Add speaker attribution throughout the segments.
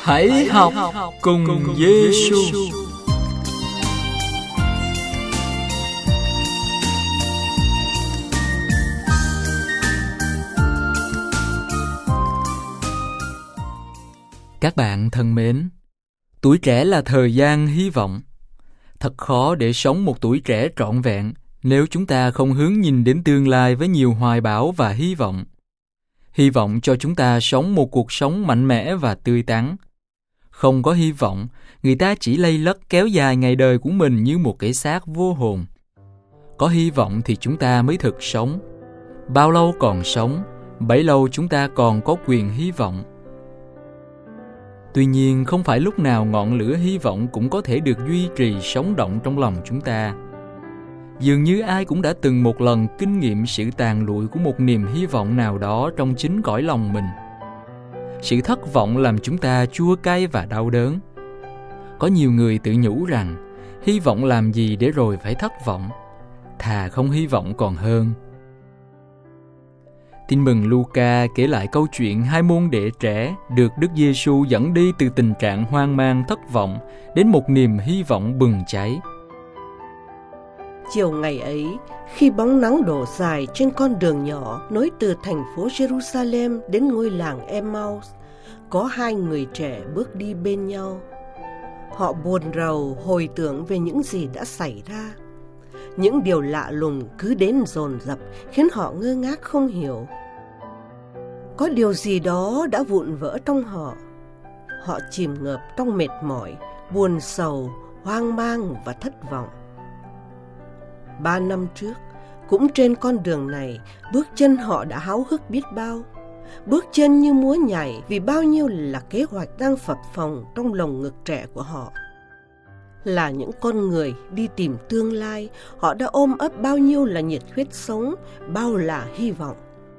Speaker 1: Hãy học cùng Giê-xu. Các bạn thân mến, tuổi trẻ là thời gian hy vọng. Thật khó để sống một tuổi trẻ trọn vẹn nếu chúng ta không hướng nhìn đến tương lai với nhiều hoài bão và hy vọng. Hy vọng cho chúng ta sống một cuộc sống mạnh mẽ và tươi tắn. Không có hy vọng, người ta chỉ lây lất kéo dài ngày đời của mình như một cái xác vô hồn. Có hy vọng thì chúng ta mới thực sống. Bao lâu còn sống, bấy lâu chúng ta còn có quyền hy vọng. Tuy nhiên, không phải lúc nào ngọn lửa hy vọng cũng có thể được duy trì sống động trong lòng chúng ta. Dường như ai cũng đã từng một lần kinh nghiệm sự tàn lụi của một niềm hy vọng nào đó trong chính cõi lòng mình. Sự thất vọng làm chúng ta chua cay và đau đớn. Có nhiều người tự nhủ rằng, hy vọng làm gì để rồi phải thất vọng, thà không hy vọng còn hơn. Tin mừng Luca kể lại câu chuyện hai môn đệ trẻ được Đức Giê-xu dẫn đi từ tình trạng hoang mang thất vọng đến một niềm hy vọng bừng cháy.
Speaker 2: Chiều ngày ấy, khi bóng nắng đổ dài trên con đường nhỏ nối từ thành phố Jerusalem đến ngôi làng Emmaus, có hai người trẻ bước đi bên nhau. Họ buồn rầu hồi tưởng về những gì đã xảy ra. Những điều lạ lùng cứ đến dồn dập khiến họ ngơ ngác không hiểu. Có điều gì đó đã vụn vỡ trong họ. Họ chìm ngợp trong mệt mỏi, buồn sầu, hoang mang và thất vọng. 3 năm trước, cũng trên con đường này, bước chân họ đã háo hức biết bao. Bước chân như múa nhảy vì bao nhiêu là kế hoạch đang phập phồng trong lồng ngực trẻ của họ. Là những con người đi tìm tương lai, họ đã ôm ấp bao nhiêu là nhiệt huyết sống, bao là hy vọng.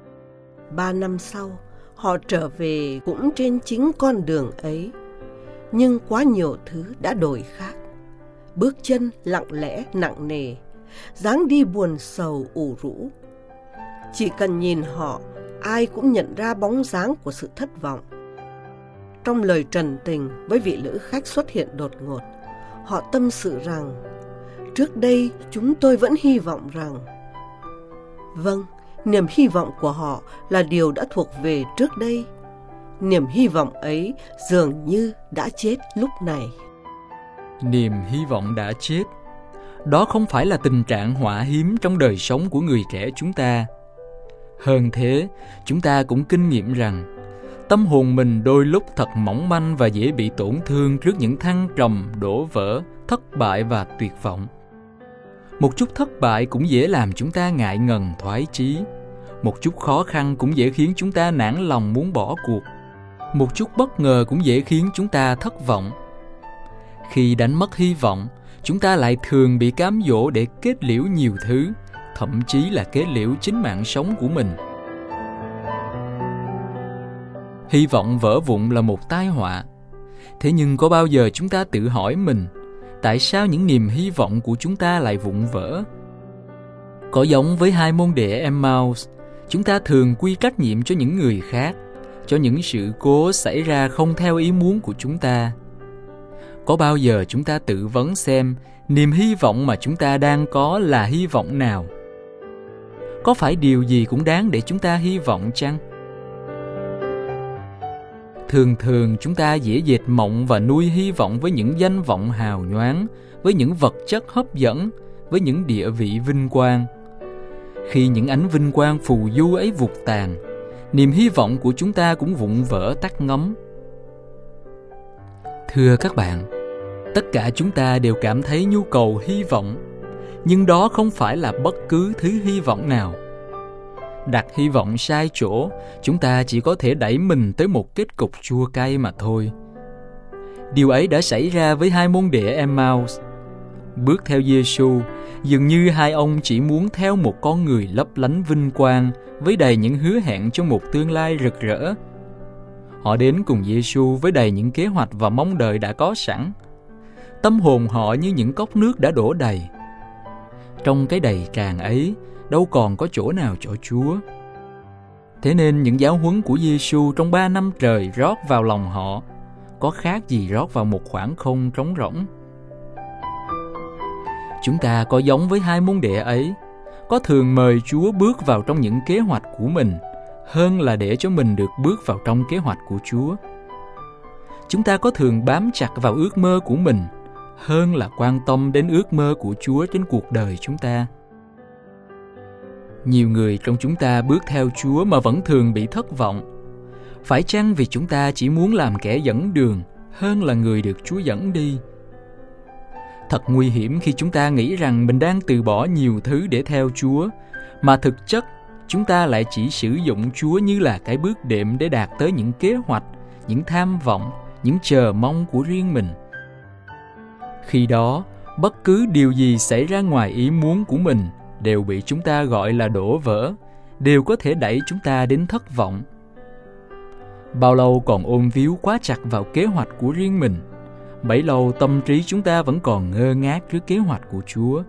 Speaker 2: 3 năm sau, họ trở về cũng trên chính con đường ấy. Nhưng quá nhiều thứ đã đổi khác. Bước chân lặng lẽ nặng nề, dáng đi buồn sầu ủ rũ. Chỉ cần nhìn họ, ai cũng nhận ra bóng dáng của sự thất vọng. Trong lời trần tình với vị lữ khách xuất hiện đột ngột, họ tâm sự rằng, trước đây chúng tôi vẫn hy vọng rằng. Vâng, niềm hy vọng của họ là điều đã thuộc về trước đây. Niềm hy vọng ấy dường như đã chết lúc này.
Speaker 1: Niềm hy vọng đã chết. Đó không phải là tình trạng họa hiếm trong đời sống của người trẻ chúng ta. Hơn thế, chúng ta cũng kinh nghiệm rằng tâm hồn mình đôi lúc thật mỏng manh và dễ bị tổn thương trước những thăng trầm, đổ vỡ, thất bại và tuyệt vọng. Một chút thất bại cũng dễ làm chúng ta ngại ngần thoái chí. Một chút khó khăn cũng dễ khiến chúng ta nản lòng muốn bỏ cuộc. Một chút bất ngờ cũng dễ khiến chúng ta thất vọng. Khi đánh mất hy vọng, chúng ta lại thường bị cám dỗ để kết liễu nhiều thứ, thậm chí là kết liễu chính mạng sống của mình. Hy vọng vỡ vụn là một tai họa. Thế nhưng có bao giờ chúng ta tự hỏi mình, tại sao những niềm hy vọng của chúng ta lại vụn vỡ? Có giống với hai môn đệ Emmaus, chúng ta thường quy trách nhiệm cho những người khác, cho những sự cố xảy ra không theo ý muốn của chúng ta. Có bao giờ chúng ta tự vấn xem niềm hy vọng mà chúng ta đang có là hy vọng nào? Có phải điều gì cũng đáng để chúng ta hy vọng chăng? Thường thường chúng ta dễ dệt mộng và nuôi hy vọng với những danh vọng hào nhoáng, với những vật chất hấp dẫn, với những địa vị vinh quang. Khi những ánh vinh quang phù du ấy vụt tàn, niềm hy vọng của chúng ta cũng vụn vỡ tắt ngấm. Thưa các bạn, tất cả chúng ta đều cảm thấy nhu cầu hy vọng, nhưng đó không phải là bất cứ thứ hy vọng nào. Đặt hy vọng sai chỗ, chúng ta chỉ có thể đẩy mình tới một kết cục chua cay mà thôi. Điều ấy đã xảy ra với hai môn đệ Emmaus. Bước theo Giê-xu, dường như hai ông chỉ muốn theo một con người lấp lánh vinh quang với đầy những hứa hẹn cho một tương lai rực rỡ. Họ đến cùng Giê-xu với đầy những kế hoạch và mong đợi đã có sẵn. Tâm hồn họ như những cốc nước đã đổ đầy. Trong cái đầy tràn ấy, đâu còn có chỗ nào cho Chúa. Thế nên những giáo huấn của Giê-xu trong 3 năm trời rót vào lòng họ, có khác gì rót vào một khoảng không trống rỗng. Chúng ta có giống với hai môn đệ ấy, có thường mời Chúa bước vào trong những kế hoạch của mình hơn là để cho mình được bước vào trong kế hoạch của Chúa. Chúng ta có thường bám chặt vào ước mơ của mình hơn là quan tâm đến ước mơ của Chúa trên cuộc đời chúng ta. Nhiều người trong chúng ta bước theo Chúa mà vẫn thường bị thất vọng. Phải chăng vì chúng ta chỉ muốn làm kẻ dẫn đường hơn là người được Chúa dẫn đi? Thật nguy hiểm khi chúng ta nghĩ rằng mình đang từ bỏ nhiều thứ để theo Chúa, mà thực chất chúng ta lại chỉ sử dụng Chúa như là cái bước đệm để đạt tới những kế hoạch, những tham vọng, những chờ mong của riêng mình. Khi đó, bất cứ điều gì xảy ra ngoài ý muốn của mình đều bị chúng ta gọi là đổ vỡ, đều có thể đẩy chúng ta đến thất vọng. Bao lâu còn ôm víu quá chặt vào kế hoạch của riêng mình, bấy lâu tâm trí chúng ta vẫn còn ngơ ngác trước kế hoạch của Chúa.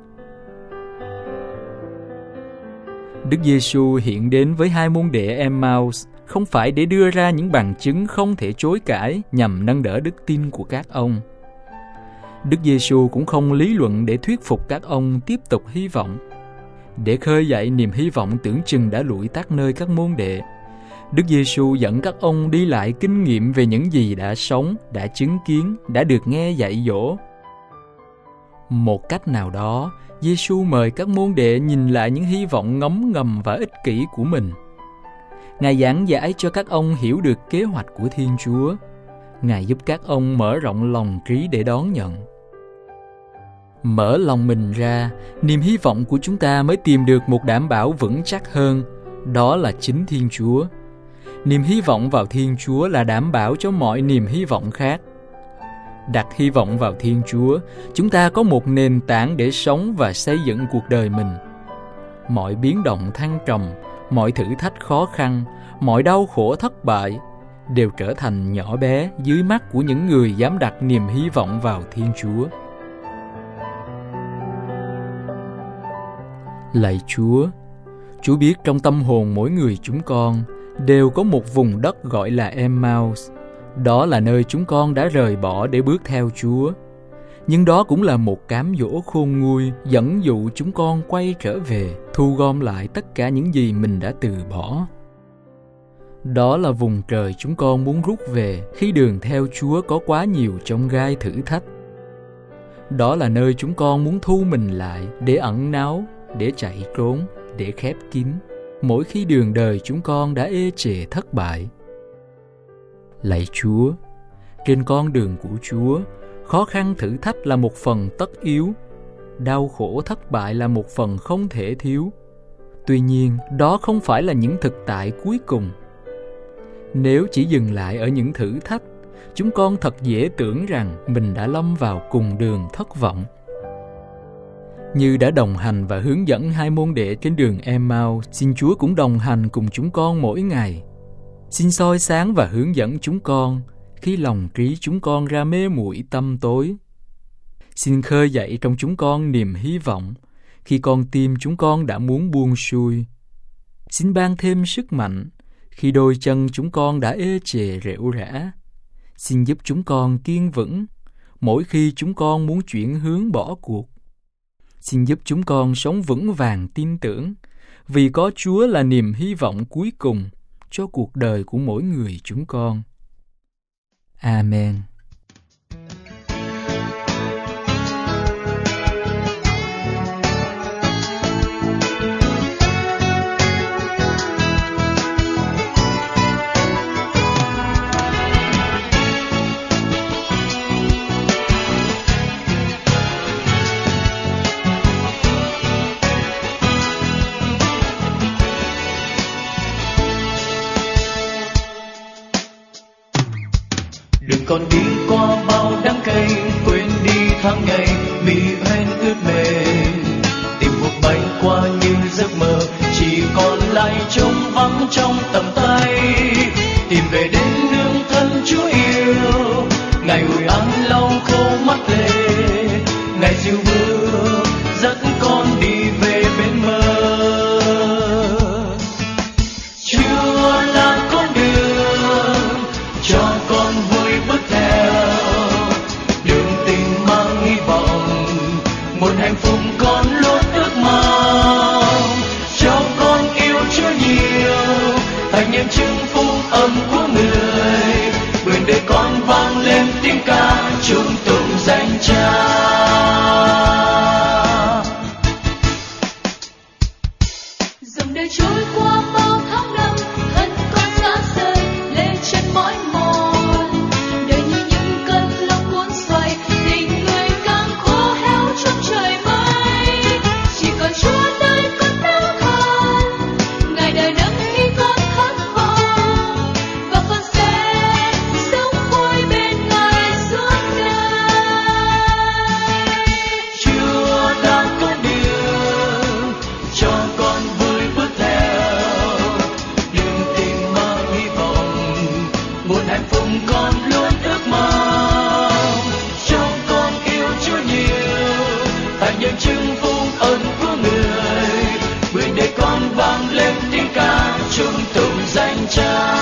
Speaker 1: Đức Giêsu hiện đến với hai môn đệ Emmaus không phải để đưa ra những bằng chứng không thể chối cãi nhằm nâng đỡ đức tin của các ông. Đức Giêsu cũng không lý luận để thuyết phục các ông tiếp tục hy vọng. Để khơi dậy niềm hy vọng tưởng chừng đã lụi tắt nơi các môn đệ, Đức Giêsu dẫn các ông đi lại kinh nghiệm về những gì đã sống, đã chứng kiến, đã được nghe dạy dỗ. Một cách nào đó, Giêsu mời các môn đệ nhìn lại những hy vọng ngấm ngầm và ích kỷ của mình. Ngài giảng giải cho các ông hiểu được kế hoạch của Thiên Chúa. Ngài giúp các ông mở rộng lòng trí để đón nhận. Mở lòng mình ra, niềm hy vọng của chúng ta mới tìm được một đảm bảo vững chắc hơn, đó là chính Thiên Chúa. Niềm hy vọng vào Thiên Chúa là đảm bảo cho mọi niềm hy vọng khác. Đặt hy vọng vào Thiên Chúa, chúng ta có một nền tảng để sống và xây dựng cuộc đời mình. Mọi biến động thăng trầm, mọi thử thách khó khăn, mọi đau khổ thất bại đều trở thành nhỏ bé dưới mắt của những người dám đặt niềm hy vọng vào Thiên Chúa. Lạy Chúa, Chúa biết trong tâm hồn mỗi người chúng con đều có một vùng đất gọi là Emmaus. Đó là nơi chúng con đã rời bỏ để bước theo Chúa. Nhưng đó cũng là một cám dỗ khôn nguôi dẫn dụ chúng con quay trở về, thu gom lại tất cả những gì mình đã từ bỏ. Đó là vùng trời chúng con muốn rút về khi đường theo Chúa có quá nhiều chông gai thử thách. Đó là nơi chúng con muốn thu mình lại để ẩn náu, để chạy trốn, để khép kín mỗi khi đường đời chúng con đã ê chề thất bại. Lạy Chúa, trên con đường của Chúa, khó khăn thử thách là một phần tất yếu, đau khổ thất bại là một phần không thể thiếu. Tuy nhiên, đó không phải là những thực tại cuối cùng. Nếu chỉ dừng lại ở những thử thách, chúng con thật dễ tưởng rằng mình đã lâm vào cùng đường thất vọng. Như đã đồng hành và hướng dẫn hai môn đệ trên đường Emmaus, xin Chúa cũng đồng hành cùng chúng con mỗi ngày. Xin soi sáng và hướng dẫn chúng con khi lòng trí chúng con ra mê muội tăm tối. Xin khơi dậy trong chúng con niềm hy vọng khi con tim chúng con đã muốn buông xuôi. Xin ban thêm sức mạnh khi đôi chân chúng con đã ê chề rệu rã. Xin giúp chúng con kiên vững mỗi khi chúng con muốn chuyển hướng bỏ cuộc. Xin giúp chúng con sống vững vàng tin tưởng, vì có Chúa là niềm hy vọng cuối cùng cho cuộc đời của mỗi người chúng con. Amen.
Speaker 3: Đừng còn đi qua bao đắng cay, quên đi tháng ngày mi hoen ướt mềm. Tìm cuộc bay qua như giấc mơ, chỉ còn lại trống vắng trong tầm tay. Tìm về đến nương thân Chúa yêu, Ngài ủi an lau khô mắt lệ, Ngài dìu bước dẫn con đi về bên mơ. Chúa là con đường cho con vui bước theo, hạnh phúc con luôn ước mong. Cho con yêu Chúa nhiều, thành nhân chứng phúc âm của người. Nguyện đời con vang lên tiếng ca chung tụng danh Cha.
Speaker 4: Dòng đời trôi qua bao tháng năm, thân con xa rời lê chân mỏi mòn. Đời như những cơn lốc cuốn xoay, tình người càng khô héo trong trời mây. Chỉ còn Chúa nơi con đau khổ, Ngài đời nâng khi con khát vọng, và con sẽ sống vui bên Ngài suốt đời.
Speaker 3: Chúa đang có đường cho con vui bước theo, đừng tìm mang hy vọng, buồn hạnh phúc con luôn ước mong. Cho con yêu Chúa nhiều, thành nhân chứng phúc ơn của người. Nguyện đời con vang lên tiếng ca chung tụng danh Cha.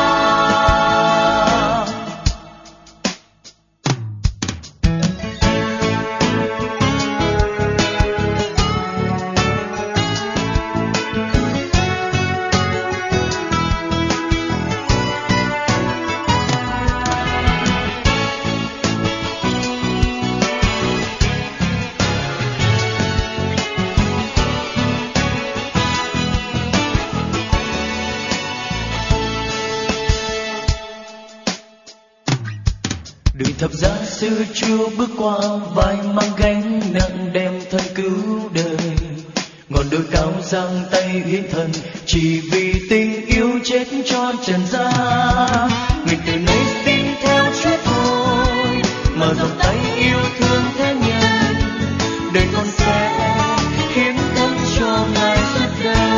Speaker 3: Đường thập giá sư Chúa bước qua, vai mang gánh nặng đem thân cứu đời. Ngọn đồi cao giang tay hiến thân, chỉ vì tình yêu chết cho trần gian. Nguyện từ nay tin theo Chúa thôi, mở rộng tay yêu thương thế nhân. Đời con sẽ hiến thân cho Ngài suốt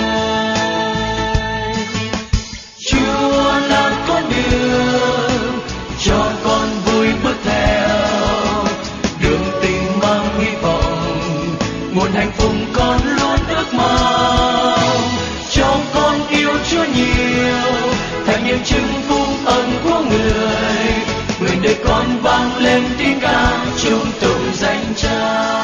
Speaker 3: đời. Chúa đang có đường cho con vui bước theo, đường tình mang hy vọng, nguồn hạnh phúc con luôn ước mong. Cho con yêu Chúa nhiều, thành nhân chứng phúc ân của người. Nguyện đời con vang lên tiếng ca chung tụng danh Cha.